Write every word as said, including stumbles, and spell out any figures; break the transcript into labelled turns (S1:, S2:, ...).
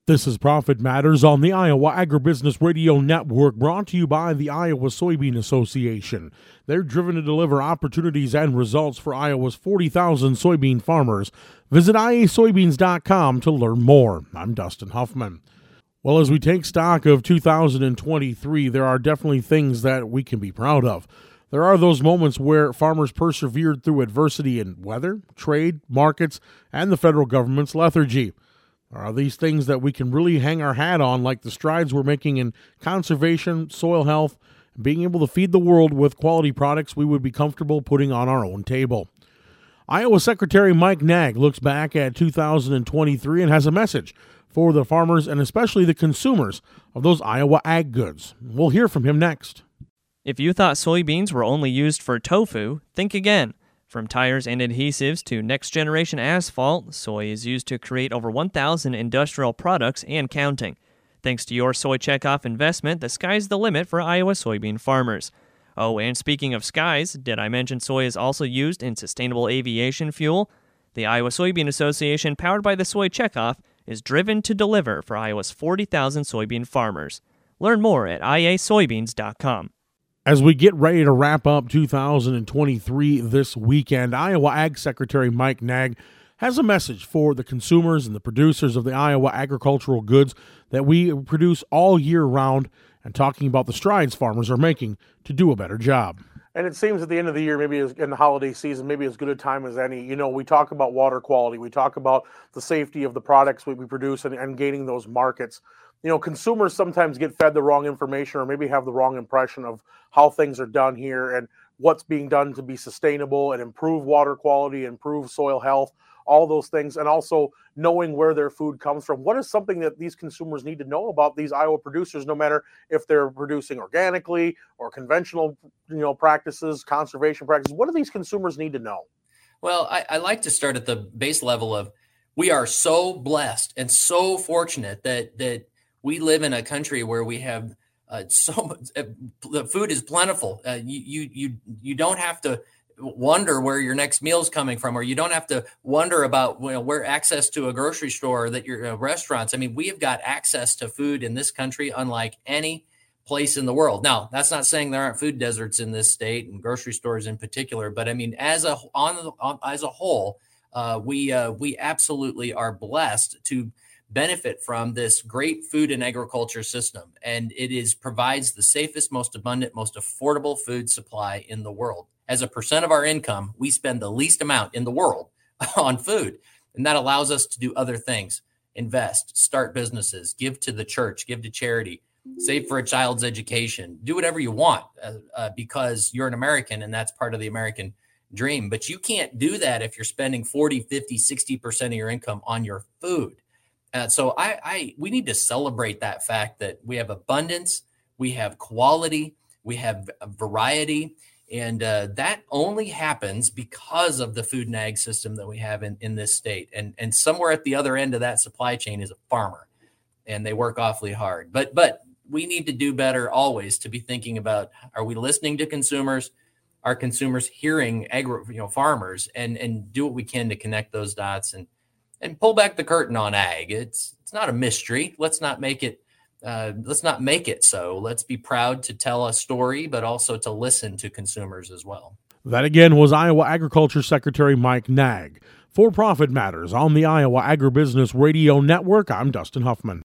S1: This is Profit Matters on the Iowa Agribusiness Radio Network, brought to you by the Iowa Soybean Association. They're driven to deliver opportunities and results for Iowa's forty thousand soybean farmers. Visit I A soybeans dot com to learn more. I'm Dustin Huffman. Well, as we take stock of two thousand twenty-three, there are definitely things that we can be proud of. There are those moments where farmers persevered through adversity in weather, trade, markets, and the federal government's lethargy. There are these things that we can really hang our hat on, like the strides we're making in conservation, soil health, and being able to feed the world with quality products we would be comfortable putting on our own table. Iowa Secretary Mike Naig looks back at two thousand twenty-three and has a message for the farmers and especially the consumers of those Iowa ag goods. We'll hear from him next.
S2: If you thought soybeans were only used for tofu, think again. From tires and adhesives to next-generation asphalt, soy is used to create over one thousand industrial products and counting. Thanks to your Soy Checkoff investment, the sky's the limit for Iowa soybean farmers. Oh, and speaking of skies, did I mention soy is also used in sustainable aviation fuel? The Iowa Soybean Association, powered by the Soy Checkoff, is driven to deliver for Iowa's forty thousand soybean farmers. Learn more at I A soybeans dot com.
S1: As we get ready to wrap up two thousand twenty-three this weekend, Iowa Ag Secretary Mike Naig has a message for the consumers and the producers of the Iowa agricultural goods that we produce all year round, and talking about the strides farmers are making to do a better job.
S3: And it seems at the end of the year, maybe as, in the holiday season, maybe as good a time as any. You know, we talk about water quality. We talk about the safety of the products we, we produce and, and gaining those markets. You know, consumers sometimes get fed the wrong information or maybe have the wrong impression of how things are done here and what's being done to be sustainable and improve water quality, improve soil health, all those things, and also knowing where their food comes from. What is something that these consumers need to know about these Iowa producers, no matter if they're producing organically or conventional, you know, practices, conservation practices? What do these consumers need to know?
S4: Well, I, I like to start at the base level of we are so blessed and so fortunate that that we live in a country where we have uh, so much, uh, the food is plentiful. Uh, you, you, you, you don't have to wonder where your next meal is coming from, or you don't have to wonder about, you know, where access to a grocery store or that your uh, restaurants. I mean, we have got access to food in this country, unlike any place in the world. Now, that's not saying there aren't food deserts in this state and grocery stores in particular, but I mean, as a, on, on as a whole, uh, we, uh, we absolutely are blessed to benefit from this great food and agriculture system. And it is provides the safest, most abundant, most affordable food supply in the world. As a percent of our income, we spend the least amount in the world on food. And that allows us to do other things: invest, start businesses, give to the church, give to charity, save for a child's education, do whatever you want uh, uh, because you're an American and that's part of the American dream. But you can't do that if you're spending forty, fifty, sixty percent of your income on your food. Uh, so I, I, we need to celebrate that fact that we have abundance, we have quality, we have variety, and uh, that only happens because of the food and ag system that we have in, in this state. And and somewhere at the other end of that supply chain is a farmer, and they work awfully hard. But but we need to do better always to be thinking about: are we listening to consumers? Are consumers hearing agri, you know, farmers, and and do what we can to connect those dots and. And pull back the curtain on ag. It's it's not a mystery. Let's not make it. Uh, let's not make it so. Let's be proud to tell a story, but also to listen to consumers as well.
S1: That again was Iowa Agriculture Secretary Mike Naig. For Profit Matters on the Iowa Agribusiness Radio Network, I'm Dustin Huffman.